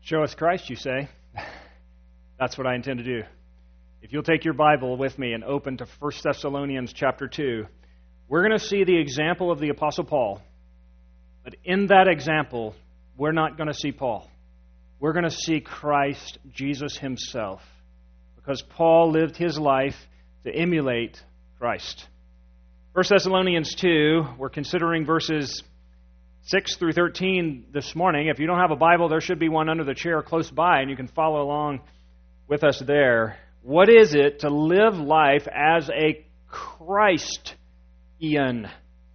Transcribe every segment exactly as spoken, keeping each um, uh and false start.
Show us Christ, you say? That's what I intend to do. If you'll take your Bible with me and open to First Thessalonians chapter two, we're going to see the example of the Apostle Paul. But in that example, we're not going to see Paul. We're going to see Christ, Jesus himself, because Paul lived his life to emulate Christ. First Thessalonians two, we're considering verses six through thirteen this morning. If you don't have a Bible, there should be one under the chair close by, and you can follow along with us there. What is it to live life as a Christian?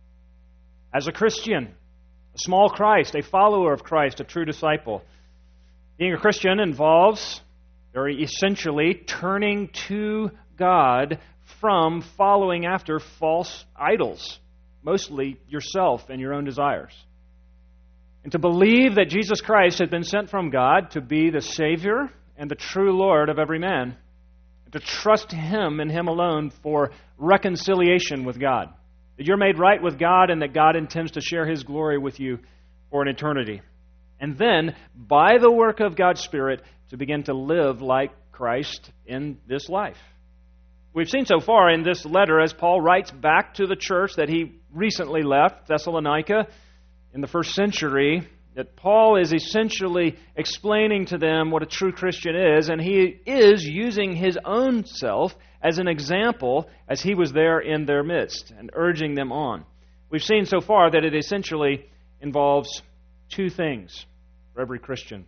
As a Christian, a small Christ, a follower of Christ, a true disciple. Being a Christian involves, very essentially, turning to God from following after false idols, mostly yourself and your own desires. And to believe that Jesus Christ has been sent from God to be the Savior and the true Lord of every man, and to trust Him and Him alone for reconciliation with God. That you're made right with God and that God intends to share His glory with you for an eternity. And then, by the work of God's Spirit, to begin to live like Christ in this life. We've seen so far in this letter, as Paul writes back to the church that he recently left, Thessalonica, in the first century, that Paul is essentially explaining to them what a true Christian is, and he is using his own self as an example as he was there in their midst and urging them on. We've seen so far that it essentially involves two things for every Christian.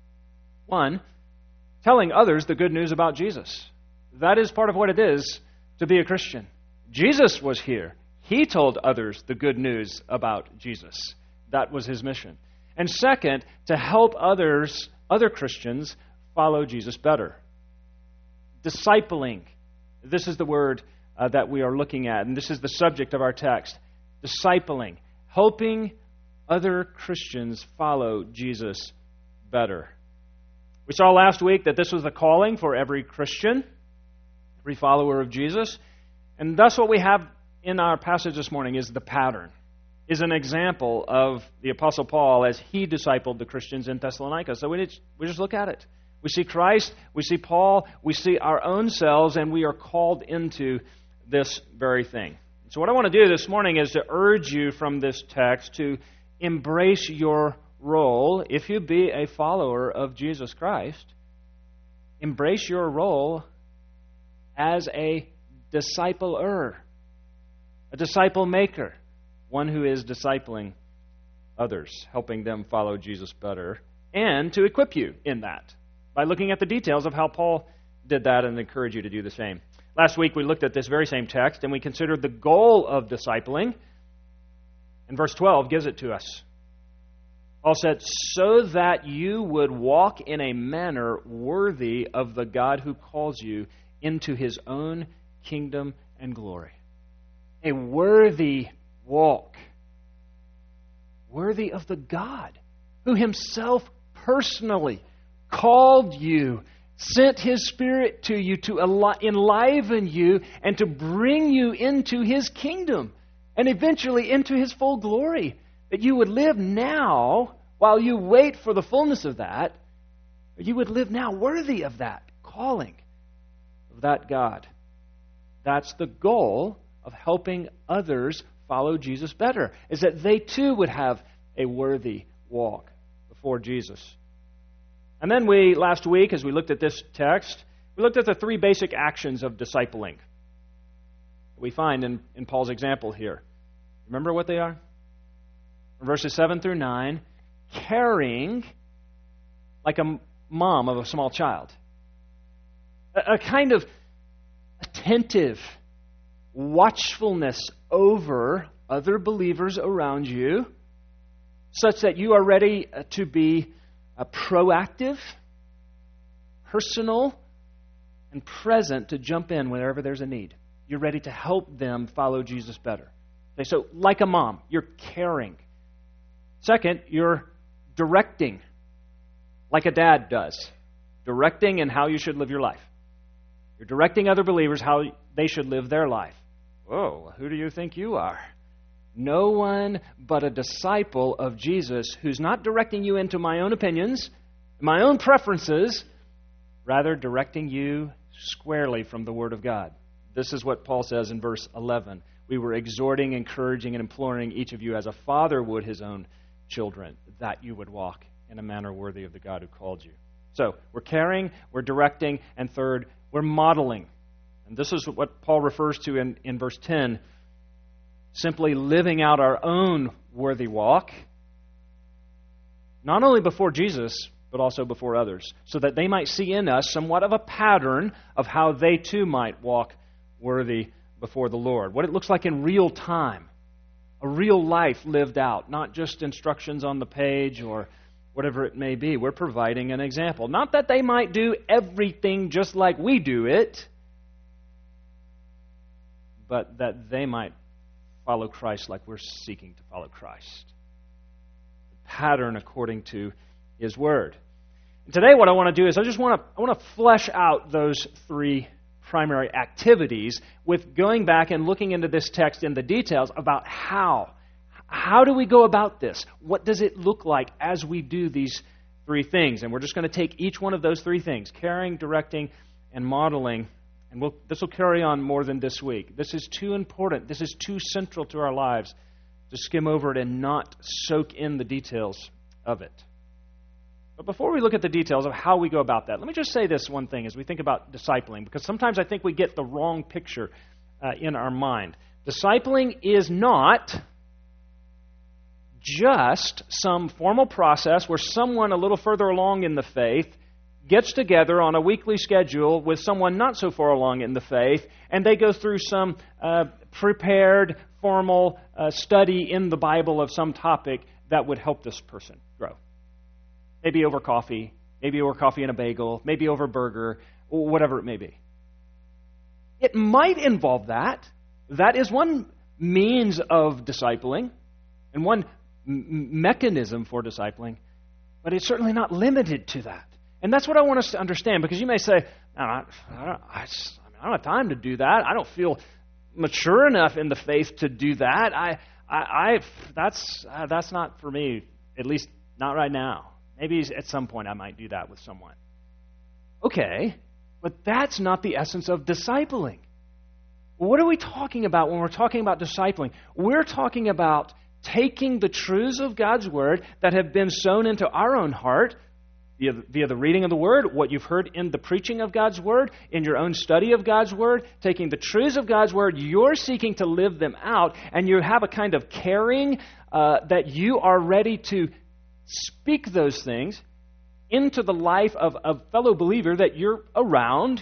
One, telling others the good news about Jesus. That is part of what it is to be a Christian. Jesus was here. He told others the good news about Jesus. That was his mission. And second, to help others, other Christians, follow Jesus better. Discipling. This is the word uh, that we are looking at, and this is the subject of our text. Discipling. Helping other Christians follow Jesus better. We saw last week that this was the calling for every Christian, every follower of Jesus. And that's what we have in our passage this morning is the pattern. Is an example of the Apostle Paul as he discipled the Christians in Thessalonica. So we, need, we just look at it. We see Christ, we see Paul, we see our own selves, and we are called into this very thing. So what I want to do this morning is to urge you from this text to embrace your role, if you be a follower of Jesus Christ, embrace your role as a discipler, a disciple maker. One who is discipling others, helping them follow Jesus better, and to equip you in that by looking at the details of how Paul did that and encourage you to do the same. Last week we looked at this very same text and we considered the goal of discipling, and verse twelve gives it to us. Paul said, so that you would walk in a manner worthy of the God who calls you into His own kingdom and glory. A worthy walk, worthy of the God who Himself personally called you, sent His Spirit to you to enliven you and to bring you into His kingdom and eventually into His full glory. That you would live now while you wait for the fullness of that, you would live now worthy of that calling of that God. That's the goal of helping others follow Jesus better, is that they too would have a worthy walk before Jesus. And then we, last week, as we looked at this text, we looked at the three basic actions of discipling we find in, in Paul's example here. Remember what they are? Verses seven through nine, caring like a mom of a small child. A, a kind of attentive watchfulness over other believers around you, such that you are ready to be uh, proactive, personal, and present to jump in whenever there's a need. You're ready to help them follow Jesus better. Okay, so, like a mom, you're caring. Second, you're directing, like a dad does. Directing in how you should live your life. You're directing other believers how they should live their life. Whoa, who do you think you are? No one but a disciple of Jesus who's not directing you into my own opinions, my own preferences, rather directing you squarely from the Word of God. This is what Paul says in verse eleven. We were exhorting, encouraging, and imploring each of you as a father would his own children, that you would walk in a manner worthy of the God who called you. So, we're caring, we're directing, and third, we're modeling. And this is what Paul refers to in, in verse ten, simply living out our own worthy walk, not only before Jesus, but also before others, so that they might see in us somewhat of a pattern of how they too might walk worthy before the Lord. What it looks like in real time, a real life lived out, not just instructions on the page or whatever it may be. We're providing an example. Not that they might do everything just like we do it, but that they might follow Christ like we're seeking to follow Christ. The pattern according to His Word. And today what I want to do is I just want to I want to flesh out those three primary activities with going back and looking into this text in the details about how. How do we go about this? What does it look like as we do these three things? And we're just going to take each one of those three things, caring, directing, and modeling, and we'll, this will carry on more than this week. This is too important. This is too central to our lives to skim over it and not soak in the details of it. But before we look at the details of how we go about that, let me just say this one thing as we think about discipling, because sometimes I think we get the wrong picture uh, in our mind. Discipling is not just some formal process where someone a little further along in the faith gets together on a weekly schedule with someone not so far along in the faith, and they go through some uh, prepared, formal uh, study in the Bible of some topic that would help this person grow. Maybe over coffee, maybe over coffee and a bagel, maybe over burger, or whatever it may be. It might involve that. That is one means of discipling and one m- mechanism for discipling, but it's certainly not limited to that. And that's what I want us to understand, because you may say, no, I, I, don't, I, just, I, mean, I don't have time to do that. I don't feel mature enough in the faith to do that. I, I, I that's uh, that's not for me, at least not right now. Maybe at some point I might do that with someone. Okay, but that's not the essence of discipling. What are we talking about when we're talking about discipling? We're talking about taking the truths of God's Word that have been sown into our own heart via, via the reading of the Word, what you've heard in the preaching of God's Word, in your own study of God's Word, taking the truths of God's Word, you're seeking to live them out, and you have a kind of caring uh, that you are ready to speak those things into the life of a fellow believer that you're around,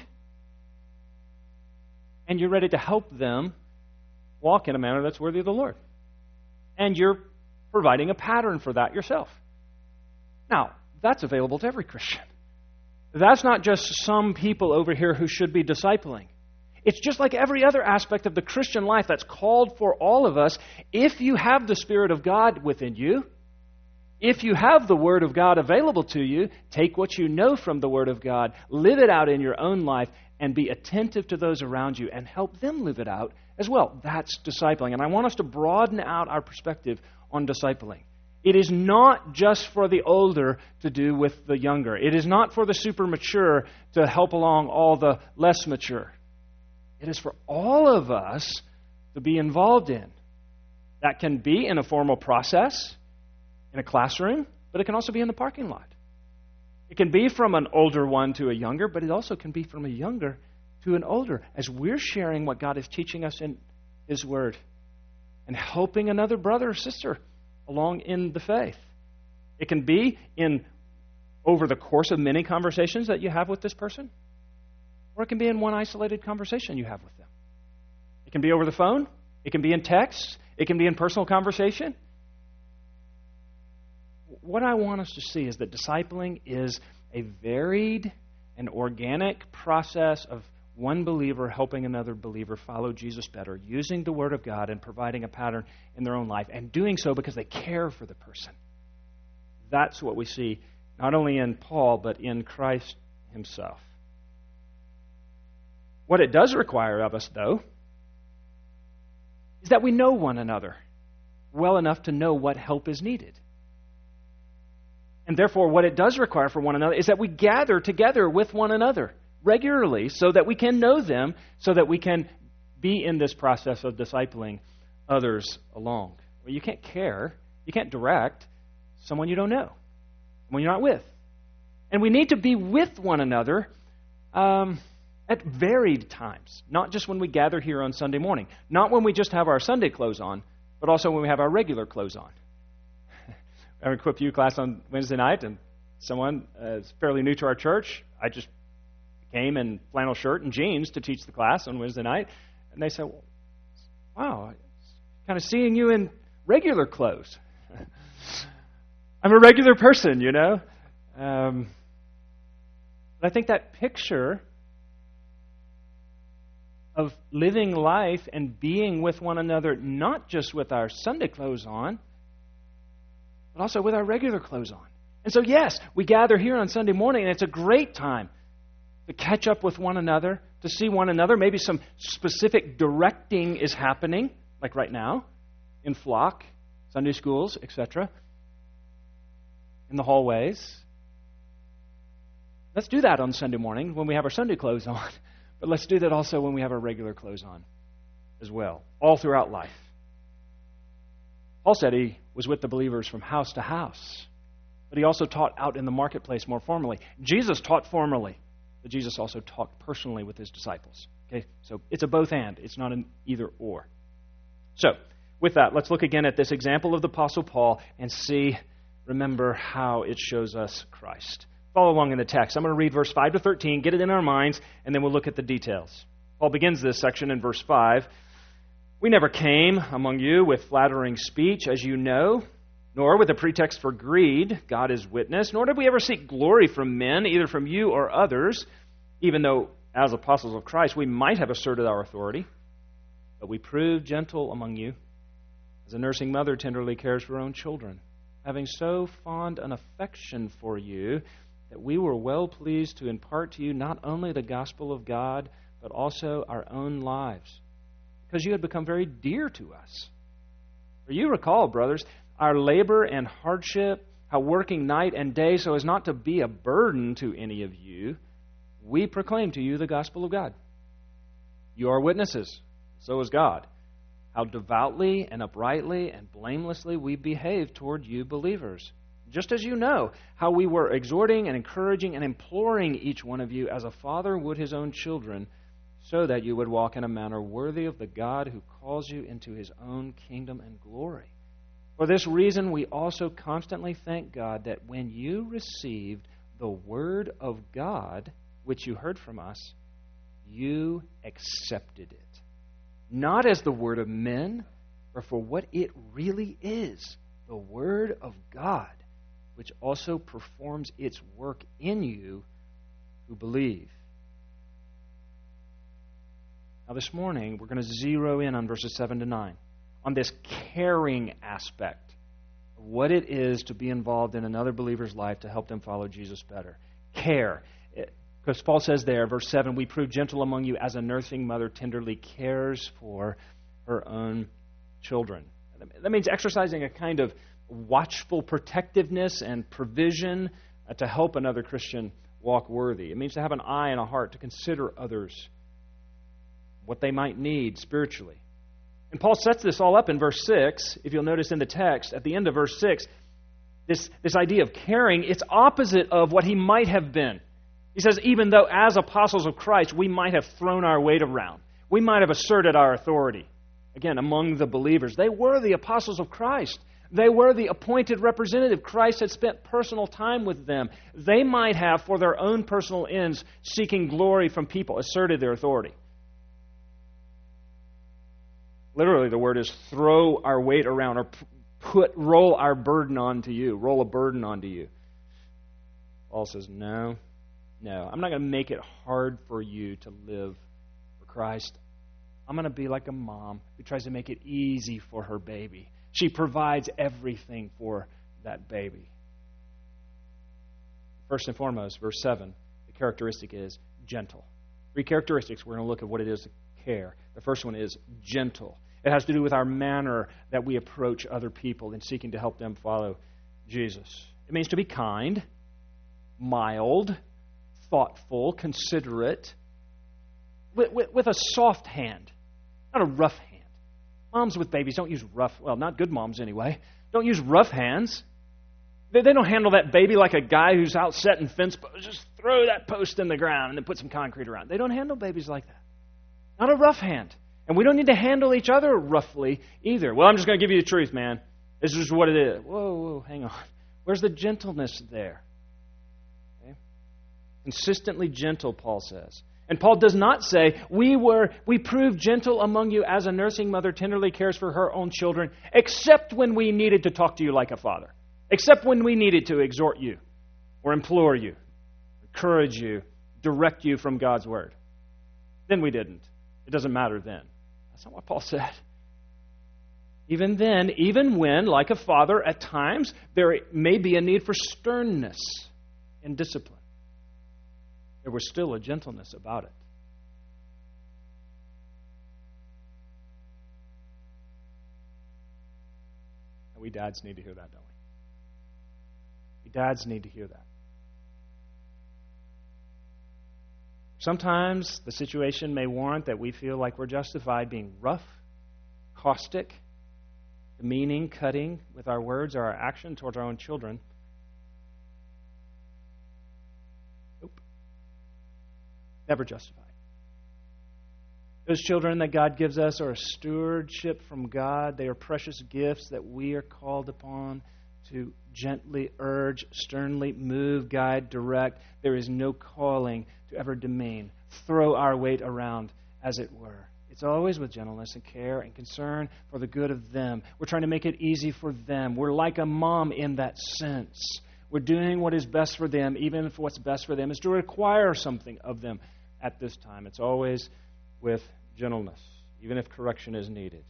and you're ready to help them walk in a manner that's worthy of the Lord. And you're providing a pattern for that yourself. Now, that's available to every Christian. That's not just some people over here who should be discipling. It's just like every other aspect of the Christian life that's called for all of us. If you have the Spirit of God within you, if you have the Word of God available to you, take what you know from the Word of God, live it out in your own life, and be attentive to those around you and help them live it out as well. That's discipling. And I want us to broaden out our perspective on discipling. It is not just for the older to do with the younger. It is not for the super mature to help along all the less mature. It is for all of us to be involved in. That can be in a formal process, in a classroom, but it can also be in the parking lot. It can be from an older one to a younger, but it also can be from a younger to an older, as we're sharing what God is teaching us in His Word and helping another brother or sister along in the faith. It can be in over the course of many conversations that you have with this person, or it can be in one isolated conversation you have with them. It can be over the phone. It can be in text. It can be in personal conversation. What I want us to see is that discipling is a varied and organic process of one believer helping another believer follow Jesus better, using the Word of God and providing a pattern in their own life, and doing so because they care for the person. That's what we see not only in Paul, but in Christ Himself. What it does require of us, though, is that we know one another well enough to know what help is needed. And therefore, what it does require for one another is that we gather together with one another regularly so that we can know them, so that we can be in this process of discipling others along. Well, you can't care, you can't direct someone you don't know, someone you're not with. And we need to be with one another um, at varied times, not just when we gather here on Sunday morning, not when we just have our Sunday clothes on, but also when we have our regular clothes on. I have an Equip You class on Wednesday night, and someone uh, is fairly new to our church. I just came in flannel shirt and jeans to teach the class on Wednesday night, and they said, well, wow, I'm kind of seeing you in regular clothes. I'm a regular person, you know. Um, but I think that picture of living life and being with one another, not just with our Sunday clothes on, but also with our regular clothes on. And so, yes, we gather here on Sunday morning, and it's a great time to catch up with one another, to see one another. Maybe some specific directing is happening, like right now, in flock, Sunday schools, et cetera, in the hallways. Let's do that on Sunday morning when we have our Sunday clothes on, but let's do that also when we have our regular clothes on as well, all throughout life. Paul said he was with the believers from house to house, but he also taught out in the marketplace more formally. Jesus taught formally, but Jesus also talked personally with his disciples. Okay, so it's a both and. It's not an either or. So, with that, let's look again at this example of the Apostle Paul and see, remember how it shows us Christ. Follow along in the text. I'm going to read verse five to thirteen, get it in our minds, and then we'll look at the details. Paul begins this section in verse five. We never came among you with flattering speech, as you know, nor with a pretext for greed, God is witness, nor did we ever seek glory from men, either from you or others, even though as apostles of Christ we might have asserted our authority. But we proved gentle among you, as a nursing mother tenderly cares for her own children, having so fond an affection for you that we were well pleased to impart to you not only the gospel of God, but also our own lives, because you had become very dear to us. For you recall, brothers, our labor and hardship, how working night and day so as not to be a burden to any of you, we proclaim to you the gospel of God. You are witnesses, so is God, how devoutly and uprightly and blamelessly we behave toward you believers. Just as you know how we were exhorting and encouraging and imploring each one of you as a father would his own children, so that you would walk in a manner worthy of the God who calls you into his own kingdom and glory. For this reason, we also constantly thank God that when you received the word of God, which you heard from us, you accepted it, not as the word of men, but for what it really is, the word of God, which also performs its work in you who believe. Now this morning, we're going to zero in on verses seven to nine, on this caring aspect of what it is to be involved in another believer's life to help them follow Jesus better. Care. Because Paul says there, verse seven, we prove gentle among you as a nursing mother tenderly cares for her own children. That means exercising a kind of watchful protectiveness and provision uh, to help another Christian walk worthy. It means to have an eye and a heart to consider others, what they might need spiritually. And Paul sets this all up in verse six. If you'll notice in the text, at the end of verse six, this, this idea of caring, it's opposite of what he might have been. He says, even though as apostles of Christ, we might have thrown our weight around. We might have asserted our authority. Again, among the believers. They were the apostles of Christ. They were the appointed representative. Christ had spent personal time with them. They might have, for their own personal ends, seeking glory from people, asserted their authority. Literally, the word is throw our weight around or put, roll our burden onto you. Roll a burden onto you. Paul says, no, no. I'm not going to make it hard for you to live for Christ. I'm going to be like a mom who tries to make it easy for her baby. She provides everything for that baby. First and foremost, verse seven, the characteristic is gentle. Three characteristics. We're going to look at what it is to care. The first one is gentle. It has to do with our manner that we approach other people in seeking to help them follow Jesus. It means to be kind, mild, thoughtful, considerate, with, with, with a soft hand, not a rough hand. Moms with babies don't use rough, well, not good moms anyway, don't use rough hands. They, they don't handle that baby like a guy who's out setting fence posts. Just throw that post in the ground and then put some concrete around. They don't handle babies like that. Not a rough hand. And we don't need to handle each other roughly either. Well, I'm just going to give you the truth, man. This is what it is. Whoa, whoa, hang on. Where's the gentleness there? Okay. Consistently gentle, Paul says. And Paul does not say, we were, we proved gentle among you as a nursing mother tenderly cares for her own children, except when we needed to talk to you like a father. Except when we needed to exhort you, or implore you, encourage you, direct you from God's word. Then we didn't. It doesn't matter then. That's not what Paul said. Even then, even when, like a father, at times, there may be a need for sternness and discipline, there was still a gentleness about it. And we dads need to hear that, don't we? We dads need to hear that. Sometimes the situation may warrant that we feel like we're justified being rough, caustic, demeaning, cutting with our words or our action towards our own children. Nope. Never justified. Those children that God gives us are a stewardship from God. They are precious gifts that we are called upon to gently urge, sternly move, guide, direct. There is no calling to ever demean, throw our weight around, as it were. It's always with gentleness and care and concern for the good of them. We're trying to make it easy for them. We're like a mom in that sense. We're doing what is best for them, even if what's best for them is to require something of them at this time. It's always with gentleness, even if correction is needed.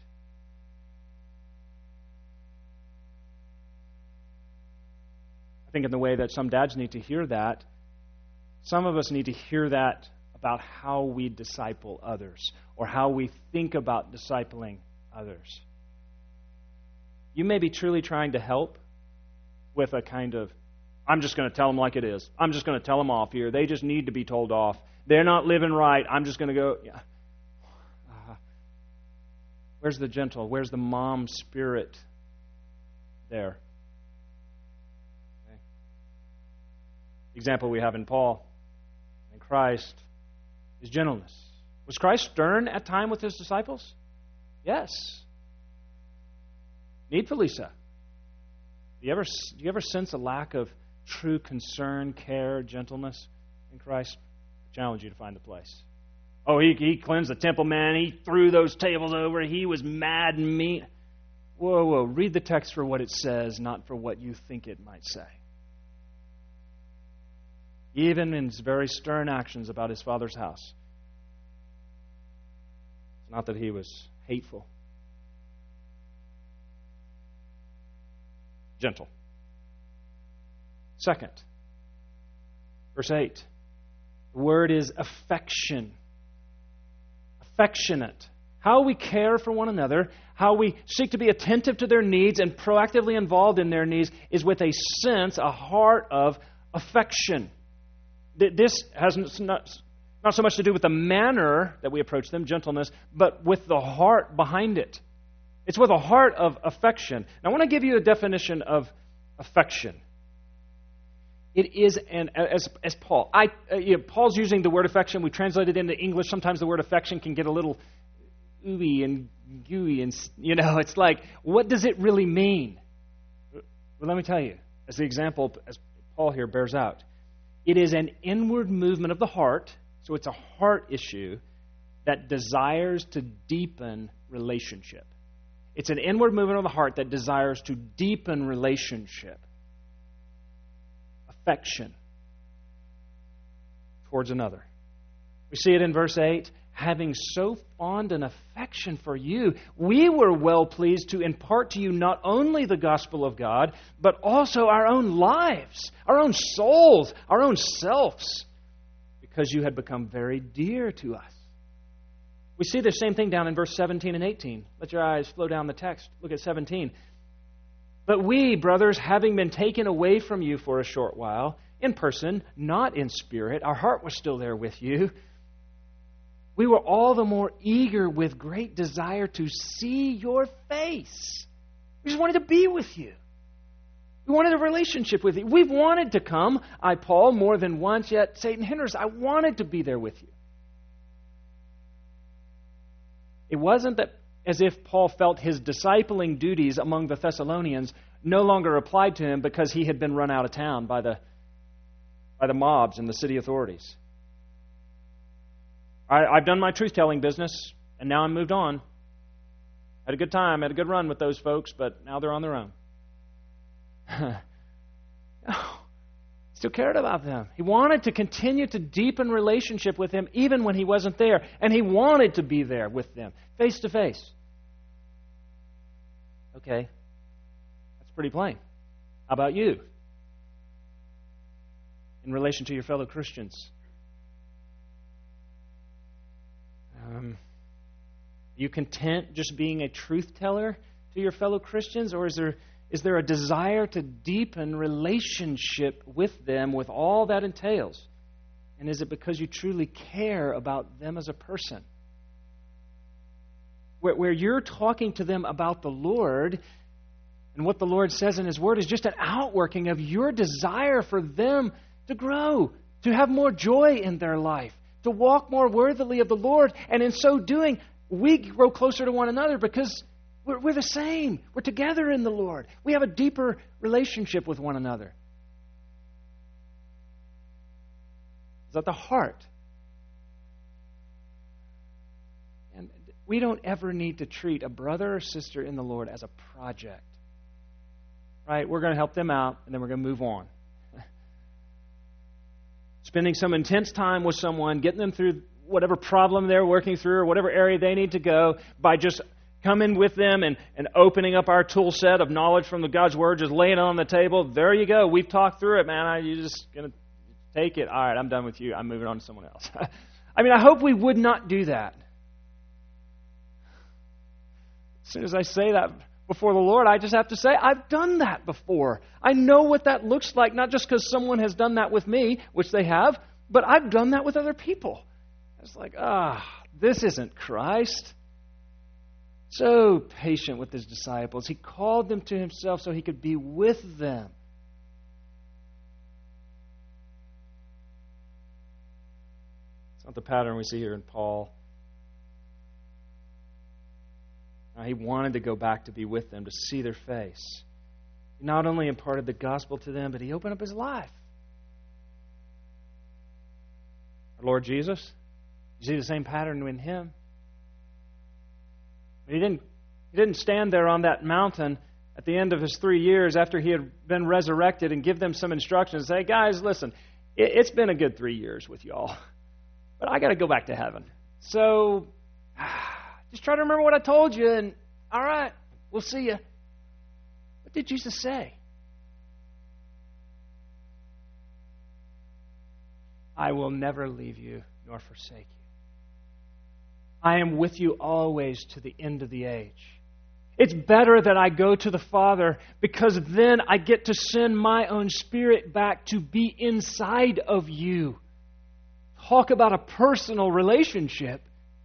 I think in the way that some dads need to hear that, some of us need to hear that about how we disciple others or how we think about discipling others. You may be truly trying to help with a kind of, I'm just going to tell them like it is. I'm just going to tell them off here. They just need to be told off. They're not living right. I'm just going to go. Yeah. Uh, where's the gentle? Where's the mom spirit there? Okay. The example we have in Paul and Christ is gentleness. Was Christ stern at time with his disciples? Yes. Needfully so. Do you ever, do you ever sense a lack of true concern, care, gentleness in Christ? I challenge you to find the place. Oh, he, he cleansed the temple, man. He threw those tables over. He was mad and mean. Whoa, whoa. Read the text for what it says, not for what you think it might say. Even in his very stern actions about his Father's house. It's not that he was hateful. Gentle. Second, verse eight. The word is affection. Affectionate. How we care for one another, how we seek to be attentive to their needs and proactively involved in their needs is with a sense, a heart of affection. This has not, not so much to do with the manner that we approach them, gentleness, but with the heart behind it. It's with a heart of affection. Now, I want to give you a definition of affection. It is, an, as, as Paul, I, uh, you know, Paul's using the word affection. We translate it into English. Sometimes the word affection can get a little ooey and gooey, and you know, it's like, what does it really mean? Well, let me tell you, as the example, as Paul here bears out, it is an inward movement of the heart, so it's a heart issue that desires to deepen relationship. It's an inward movement of the heart that desires to deepen relationship. Affection towards another. We see it in verse eight. Having so fond an affection for you, we were well pleased to impart to you not only the gospel of God, but also our own lives, our own souls, our own selves, because you had become very dear to us. We see the same thing down in verse seventeen and eighteen. Let your eyes flow down the text. Look at seventeen. But we, brothers, having been taken away from you for a short while, in person, not in spirit, our heart was still there with you, we were all the more eager with great desire to see your face. We just wanted to be with you. We wanted a relationship with you. We've wanted to come, I, Paul, more than once, yet Satan hinders. I wanted to be there with you. It wasn't that as if Paul felt his discipling duties among the Thessalonians no longer applied to him because he had been run out of town by the, by the mobs and the city authorities. I, I've done my truth-telling business, and now I'm moved on. Had a good time, had a good run with those folks, but now they're on their own. No, still cared about them. He wanted to continue to deepen relationship with them even when he wasn't there, and he wanted to be there with them, face to face. Okay, that's pretty plain. How about you? In relation to your fellow Christians? Um, are you content just being a truth teller to your fellow Christians, or is there is there a desire to deepen relationship with them with all that entails? And is it because you truly care about them as a person? Where, where you're talking to them about the Lord and what the Lord says in His Word is just an outworking of your desire for them to grow, to have more joy in their life, to walk more worthily of the Lord. And in so doing, we grow closer to one another because we're, we're the same. We're together in the Lord. We have a deeper relationship with one another. It's at the heart. And we don't ever need to treat a brother or sister in the Lord as a project. Right? We're going to help them out, and then we're going to move on. Spending some intense time with someone, getting them through whatever problem they're working through or whatever area they need to go by just coming with them and, and opening up our tool set of knowledge from the God's Word, just laying it on the table. There you go. We've talked through it, man. I, you're just going to take it. All right, I'm done with you. I'm moving on to someone else. I mean, I hope we would not do that. As soon as I say that before the Lord, I just have to say, I've done that before. I know what that looks like, not just because someone has done that with me, which they have, but I've done that with other people. It's like, ah, this isn't Christ. So patient with His disciples. He called them to Himself so He could be with them. It's not the pattern we see here in Paul. Now, he wanted to go back to be with them, to see their face. He not only imparted the gospel to them, but He opened up His life. Our Lord Jesus, you see the same pattern in Him. He didn't, he didn't stand there on that mountain at the end of His three years after He had been resurrected and give them some instructions. Say, guys, listen, it, it's been a good three years with y'all, but I got to go back to heaven. So just try to remember what I told you, and all right, we'll see you. What did Jesus say? I will never leave you nor forsake you. I am with you always to the end of the age. It's better that I go to the Father because then I get to send my own Spirit back to be inside of you. Talk about a personal relationship.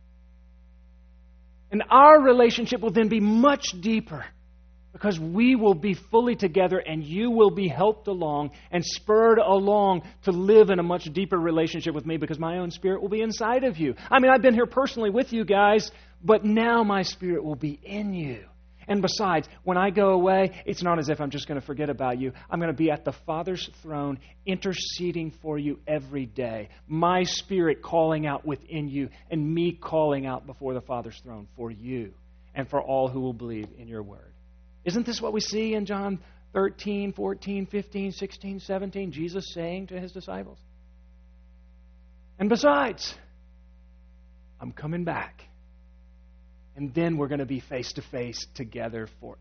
And our relationship will then be much deeper because we will be fully together and you will be helped along and spurred along to live in a much deeper relationship with me because my own Spirit will be inside of you. I mean, I've been here personally with you guys, but now my Spirit will be in you. And besides, when I go away, it's not as if I'm just going to forget about you. I'm going to be at the Father's throne interceding for you every day. My Spirit calling out within you and me calling out before the Father's throne for you and for all who will believe in your word. Isn't this what we see in John thirteen, fourteen, fifteen, sixteen, seventeen? Jesus saying to His disciples? And besides, I'm coming back. And then we're going to be face to face together forever.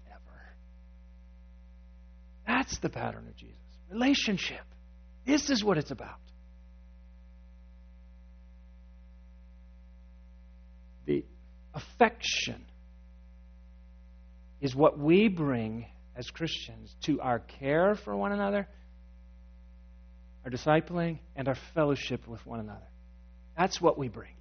That's the pattern of Jesus. Relationship. This is what it's about. The affection is what we bring as Christians to our care for one another, our discipling, and our fellowship with one another. That's what we bring.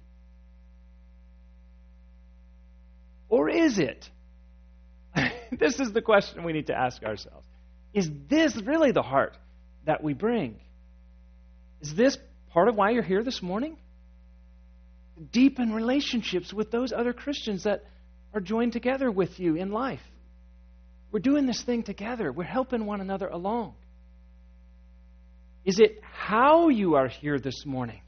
Or is it? This is the question we need to ask ourselves. Is this really the heart that we bring? Is this part of why you're here this morning? Deepen relationships with those other Christians that are joined together with you in life. We're doing this thing together. We're helping one another along. Is it how you are here this morning?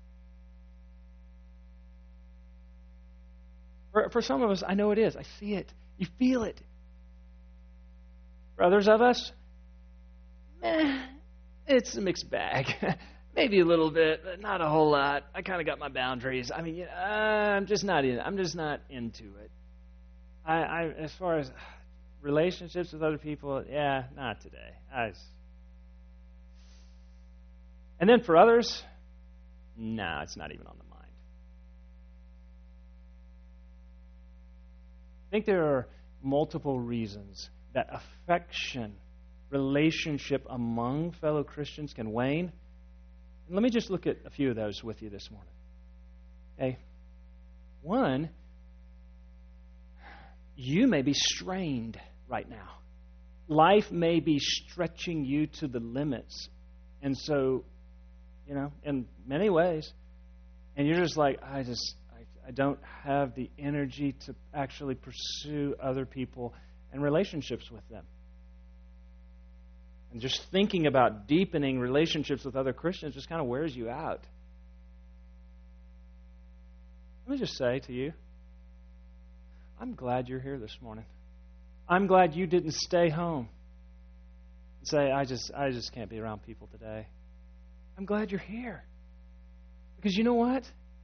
For, for some of us, I know it is. I see it. You feel it. For others of us, eh, it's a mixed bag. Maybe a little bit, but not a whole lot. I kind of got my boundaries. I mean, you know, I'm just not in. I'm just not into it. I, I, as far as relationships with other people, yeah, not today. I, and then for others, no, nah, it's not even on the mind. I think there are multiple reasons that affection, relationship among fellow Christians can wane. And let me just look at a few of those with you this morning. Okay. One, you may be strained right now. Life may be stretching you to the limits. And so, you know, in many ways, and you're just like, I just, I, I don't have the energy to actually pursue other people and relationships with them. And just thinking about deepening relationships with other Christians just kind of wears you out. Let me just say to you, I'm glad you're here this morning. I'm glad you didn't stay home and say, I just, I just can't be around people today. I'm glad you're here. Because you know what?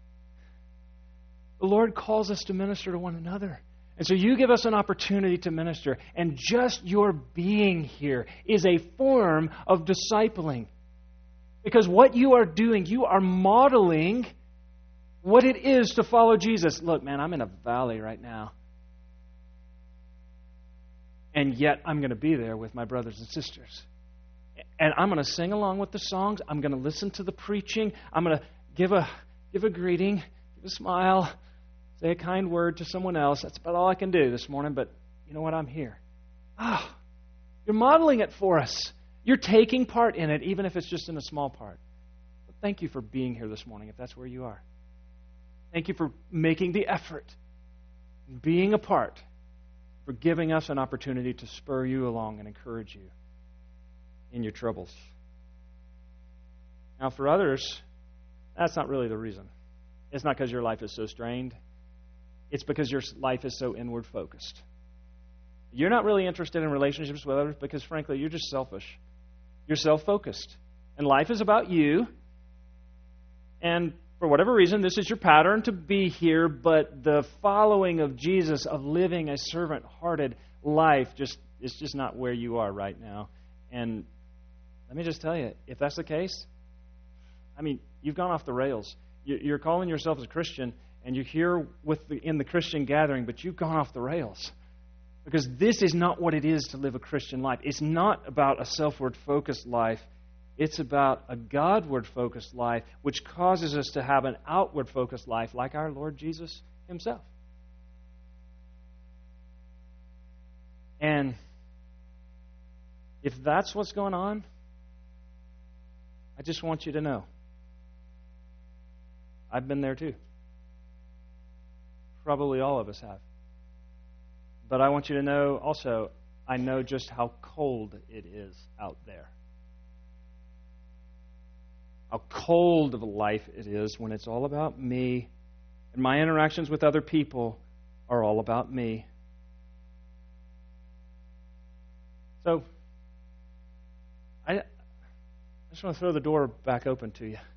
The Lord calls us to minister to one another. And so you give us an opportunity to minister. And just your being here is a form of discipling. Because what you are doing, you are modeling what it is to follow Jesus. Look, man, I'm in a valley right now. And yet I'm going to be there with my brothers and sisters. And I'm going to sing along with the songs. I'm going to listen to the preaching. I'm going to give a give a greeting, give a smile, say a kind word to someone else. That's about all I can do this morning, but you know what? I'm here. Ah, oh, you're modeling it for us. You're taking part in it, even if it's just in a small part. But thank you for being here this morning, if that's where you are. Thank you for making the effort, being a part, for giving us an opportunity to spur you along and encourage you in your troubles. Now, for others, that's not really the reason. It's not because your life is so strained. It's because your life is so inward focused. You're not really interested in relationships with others because, frankly, you're just selfish. You're self-focused. And life is about you. And for whatever reason, this is your pattern to be here, but the following of Jesus, of living a servant-hearted life, just is just not where you are right now. And let me just tell you, if that's the case, I mean, you've gone off the rails. You're calling yourself as a Christian, and you're here with the, in the Christian gathering, but you've gone off the rails. Because this is not what it is to live a Christian life. It's not about a selfward-focused life. It's about a Godward-focused life, which causes us to have an outward-focused life like our Lord Jesus himself. And if that's what's going on, I just want you to know, I've been there too. Probably all of us have. But I want you to know also, I know just how cold it is out there. How cold of a life it is when it's all about me, and my interactions with other people are all about me. So, I, I just want to throw the door back open to you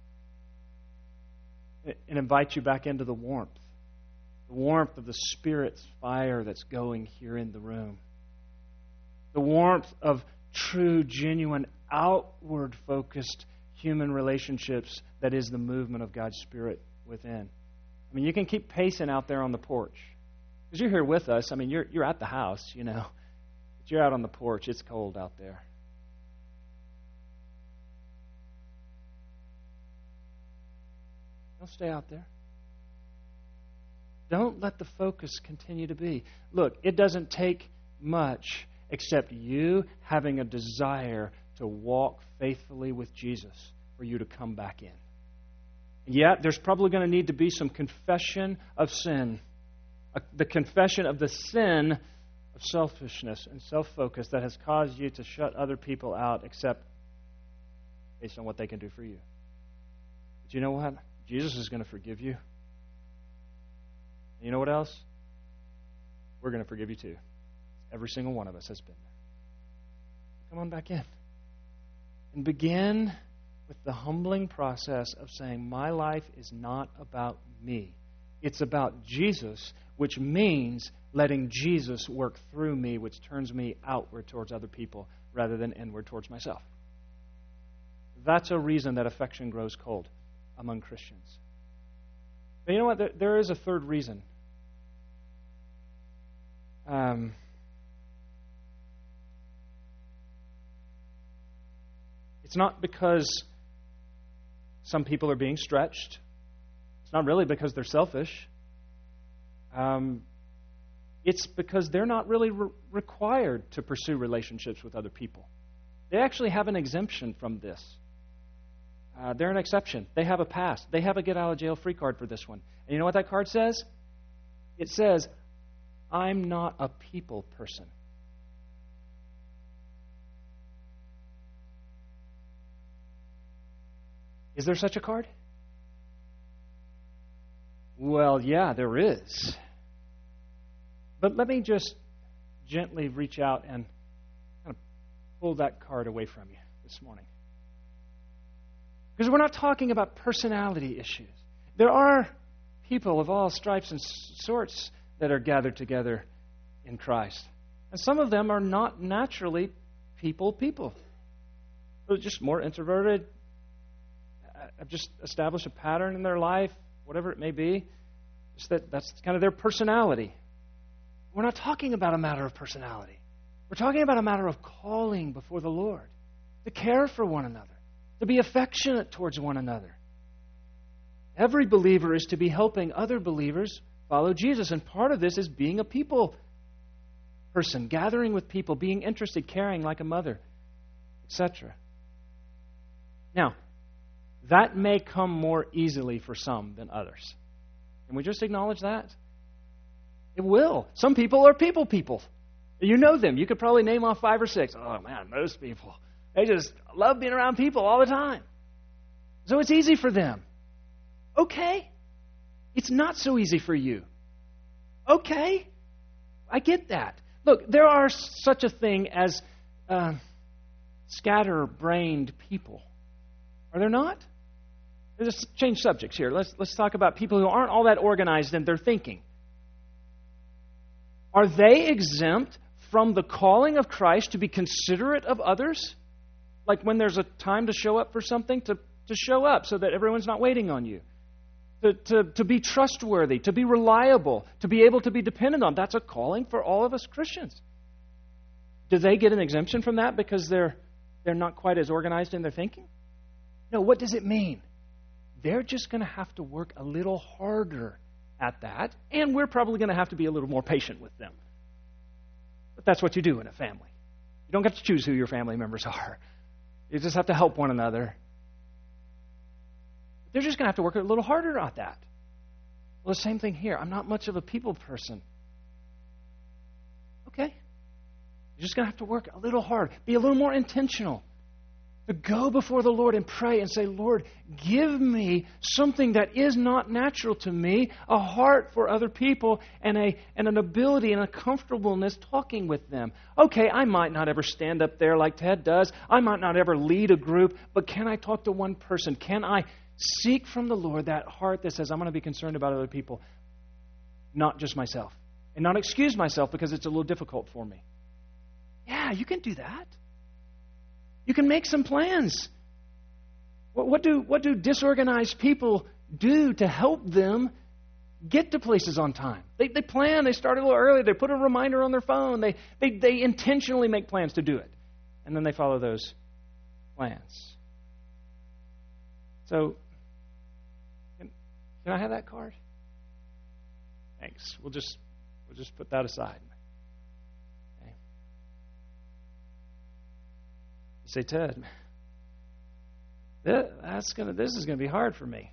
and invite you back into the warmth. The warmth of the Spirit's fire that's going here in the room. The warmth of true, genuine, outward-focused human relationships that is the movement of God's Spirit within. I mean, you can keep pacing out there on the porch. Because you're here with us. I mean, you're you're at the house, you know. But you're out on the porch. It's cold out there. Don't stay out there. Don't let the focus continue to be. Look, it doesn't take much except you having a desire to walk faithfully with Jesus for you to come back in. Yeah, there's probably going to need to be some confession of sin. Uh, the confession of the sin of selfishness and self-focus that has caused you to shut other people out except based on what they can do for you. But you know what? Jesus is going to forgive you. And you know what else? We're going to forgive you too. Every single one of us has been there. Come on back in. And begin with the humbling process of saying, my life is not about me. It's about Jesus, which means letting Jesus work through me, which turns me outward towards other people rather than inward towards myself. That's a reason that affection grows cold among Christians. But you know what? There, there is a third reason. Um, it's not because some people are being stretched. It's not really because they're selfish. Um, it's because they're not really re- required to pursue relationships with other people. They actually have an exemption from this. Uh, they're an exception. They have a pass. They have a get-out-of-jail-free card for this one. And you know what that card says? It says, I'm not a people person. Is there such a card? Well, yeah, there is. But let me just gently reach out and kind of pull that card away from you this morning. Because we're not talking about personality issues. There are people of all stripes and sorts that are gathered together in Christ. And some of them are not naturally people people. They're just more introverted, have just established a pattern in their life, whatever it may be. Just that that's kind of their personality. We're not talking about a matter of personality. We're talking about a matter of calling before the Lord, to care for one another, to be affectionate towards one another. Every believer is to be helping other believers follow Jesus, and part of this is being a people person, gathering with people, being interested, caring like a mother, et cetera. Now, that may come more easily for some than others. Can we just acknowledge that? It will. Some people are people people. You know them. You could probably name off five or six. Oh, man, most people. They just love being around people all the time. So it's easy for them. Okay. It's not so easy for you. Okay. I get that. Look, there are such a thing as uh, scatter-brained people. Are there not? Let's change subjects here. Let's, let's talk about people who aren't all that organized in their thinking. Are they exempt from the calling of Christ to be considerate of others? Like when there's a time to show up for something, to, to show up so that everyone's not waiting on you. To, to, to be trustworthy, to be reliable, to be able to be dependent on. That's a calling for all of us Christians. Do they get an exemption from that because they're they're not quite as organized in their thinking? No, what does it mean? They're just going to have to work a little harder at that, and we're probably going to have to be a little more patient with them. But that's what you do in a family. You don't get to choose who your family members are. You just have to help one another. They're just going to have to work a little harder at that. Well, the same thing here. I'm not much of a people person. Okay. You're just going to have to work a little hard. Be a little more intentional. To go before the Lord and pray and say, Lord, give me something that is not natural to me, a heart for other people and a and an ability and a comfortableness talking with them. Okay, I might not ever stand up there like Ted does. I might not ever lead a group, but can I talk to one person? Can I seek from the Lord that heart that says, I'm going to be concerned about other people, not just myself, and not excuse myself because it's a little difficult for me? Yeah, you can do that. You can make some plans. What, what do what do disorganized people do to help them get to places on time. They, they plan. They start a little early. They put a reminder on their phone. They, they, they intentionally make plans to do it. And then they follow those plans. So, can, can I have that card? Thanks. We'll just we'll just put that aside. Okay. You say, Ted, that, that's gonna this is gonna be hard for me.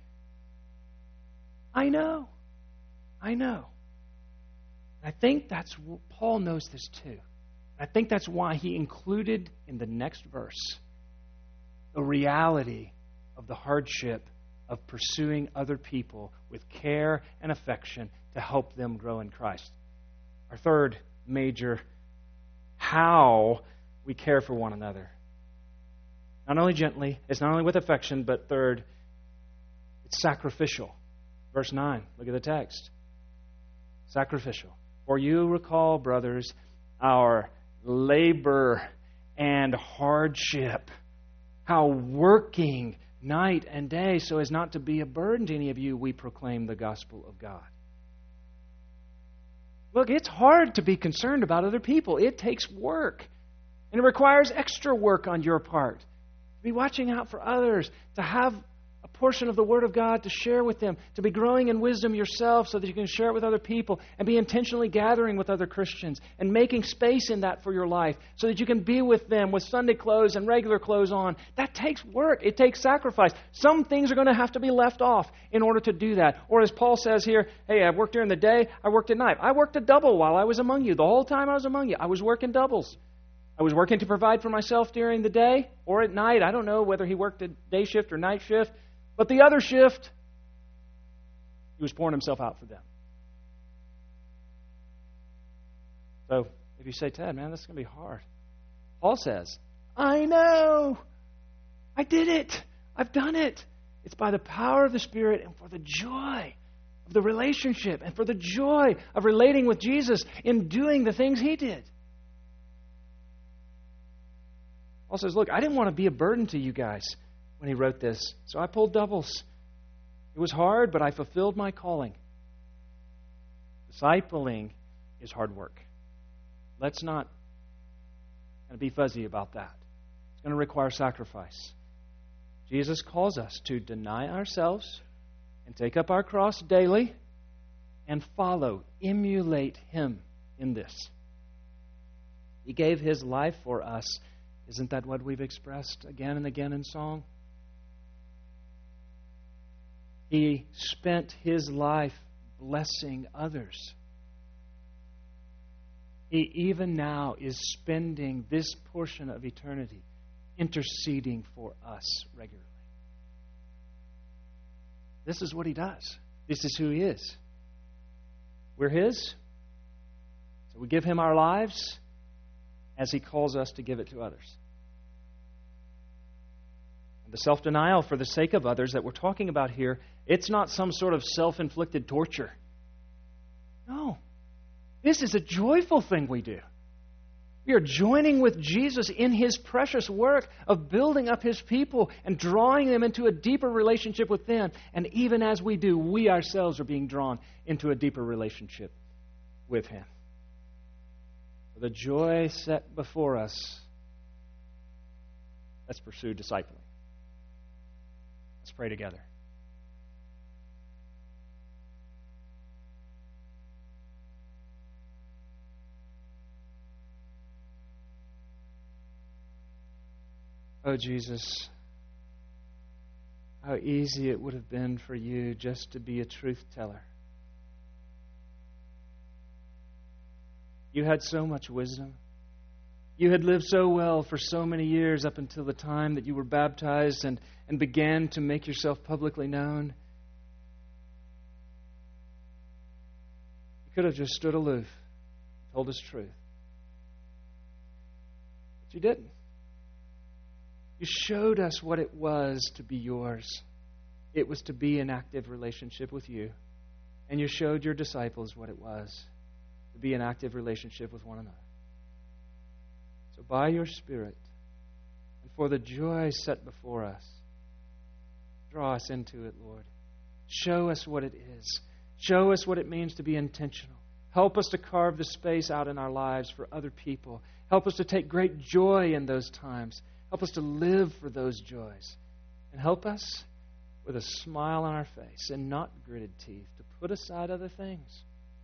I know. I know. I think that's Paul knows this too. I think that's why he included in the next verse the reality of the hardship of pursuing other people with care and affection to help them grow in Christ. Our third major, how we care for one another. Not only gently, it's not only with affection, but third, it's sacrificial. Verse nine, look at the text. Sacrificial. For you recall, brothers, our labor and hardship, how working night and day so as not to be a burden to any of you, we proclaim the gospel of God. Look, it's hard to be concerned about other people. It takes work. And it requires extra work on your part. To be watching out for others, to have a portion of the Word of God to share with them, to be growing in wisdom yourself so that you can share it with other people, and be intentionally gathering with other Christians and making space in that for your life so that you can be with them with Sunday clothes and regular clothes on. That takes work. It takes sacrifice. Some things are going to have to be left off in order to do that. Or as Paul says here, hey, I worked during the day, I worked at night. I worked a double while I was among you. The whole time I was among you, I was working doubles. I was working to provide for myself during the day or at night. I don't know whether he worked a day shift or night shift. But the other shift, he was pouring himself out for them. So if you say, Ted, man, this is going to be hard. Paul says, I know. I did it. I've done it. It's by the power of the Spirit and for the joy of the relationship and for the joy of relating with Jesus in doing the things he did. Paul says, look, I didn't want to be a burden to you guys when he wrote this. So I pulled doubles. It was hard, but I fulfilled my calling. Discipling is hard work. Let's not kind of be fuzzy about that. It's going to require sacrifice. Jesus calls us to deny ourselves and take up our cross daily and follow, emulate Him in this. He gave His life for us. Isn't that what we've expressed again and again in song? He spent His life blessing others. He even now is spending this portion of eternity interceding for us regularly. This is what He does. This is who He is. We're His. So we give Him our lives as He calls us to give it to others. And the self-denial for the sake of others that we're talking about here, it's not some sort of self-inflicted torture. No. This is a joyful thing we do. We are joining with Jesus in His precious work of building up His people and drawing them into a deeper relationship with them. And even as we do, we ourselves are being drawn into a deeper relationship with Him. For the joy set before us, let's pursue discipling. Let's pray together. Oh, Jesus, how easy it would have been for you just to be a truth teller. You had so much wisdom. You had lived so well for so many years up until the time that you were baptized and, and began to make yourself publicly known. You could have just stood aloof, told us truth. But you didn't. You showed us what it was to be yours. It was to be in active relationship with you. And you showed your disciples what it was to be in active relationship with one another. So by your Spirit, and for the joy set before us, draw us into it, Lord. Show us what it is Show us what it means to be intentional. Help us to carve the space out in our lives for other people. Help us to take great joy in those times. Help us to live for those joys. And help us with a smile on our face and not gritted teeth to put aside other things.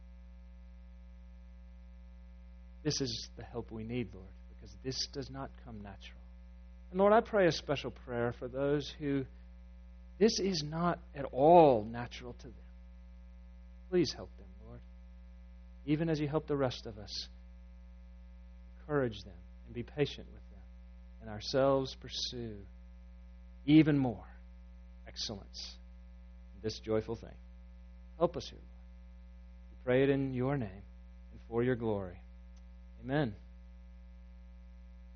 This is the help we need, Lord, because this does not come natural. And Lord, I pray a special prayer for those who this is not at all natural to them. Please help them, Lord. Even as you help the rest of us, encourage them and be patient with them, and ourselves pursue even more excellence in this joyful thing. Help us here, Lord. We pray it in your name and for your glory. Amen.